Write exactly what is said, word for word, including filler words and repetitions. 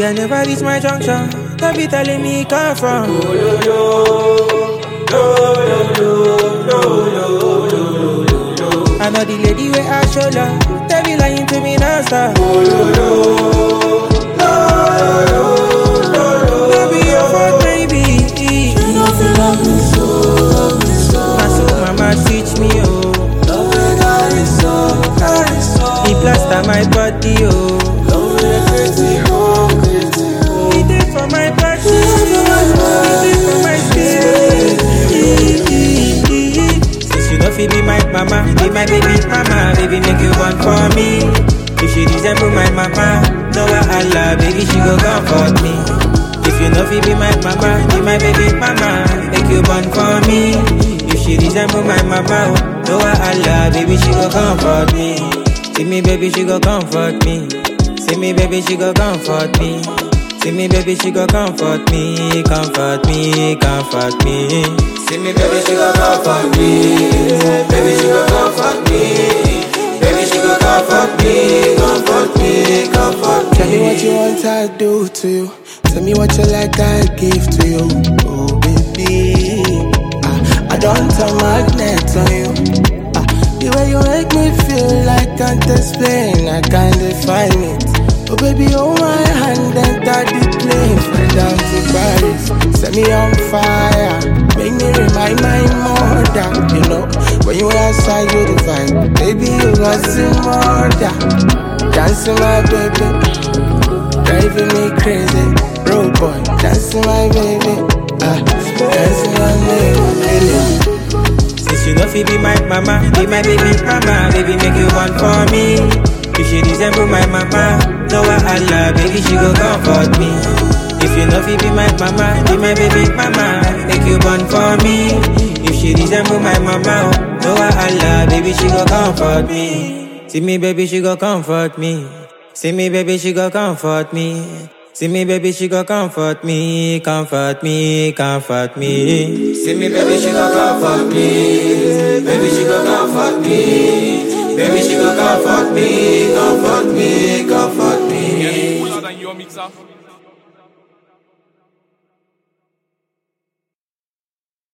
See, I never reach my junction. Don't be telling me come from. Oh, lo, lo, lo, lo, lo, lo, lo, lo, lo. I know the lady where I show love. They be lying to me non-stop. Oh, lo, lo, lo, lo, lo, lo. Baby, you're for baby. You know feel love me so, love me so. My soul, mama teach me, oh. Love me, got it so, got it so. He plaster my body, oh. Love me crazy, oh, crazy, oh. He did for my body. He did for my spirit. Since you know fi be my mama, be my baby mama, baby make you one for me. If she resemble my mama, know what Allah, baby she go comfort me. If you know fi be my mama, be my baby mama, make you one for me. If she resemble my mama, know what Allah, baby she go comfort me. See me baby she go comfort me. See me baby she go comfort me. See me baby she go comfort me, comfort me, comfort me. See me baby she go comfort me, baby she go comfort me, baby she go comfort me, comfort me, comfort me. Tell me what you want I do to you. Tell me what you like I give to you. Oh baby, ah, I don't turn magnet on you. Ah, the way you make me feel I can't explain, I can't define it. Oh baby, hold my hand and start the plane. Fly down to Paris, set me on fire. Make me remind my mother. You know, when you outside you the vibe. Baby, you got some murder. Dancing my baby, driving me crazy. Road boy, dancing my baby, ah, dancing my baby. Since you know fi be my mama, be my baby mama, baby make you one for me. If she resemble my mama, know what Allah, baby she go comfort me. If you know fi be my mama, be my baby mama, make you one for me. If she resemble my mama, know what Allah, baby she go comfort me. See me baby she go comfort me. See me baby she go comfort me. See me baby she go comfort me, comfort me, comfort me. See me baby she go comfort me, baby she go comfort me. Baby, she go comfort me, comfort me, comfort me. Yeah, cooler than your mixer.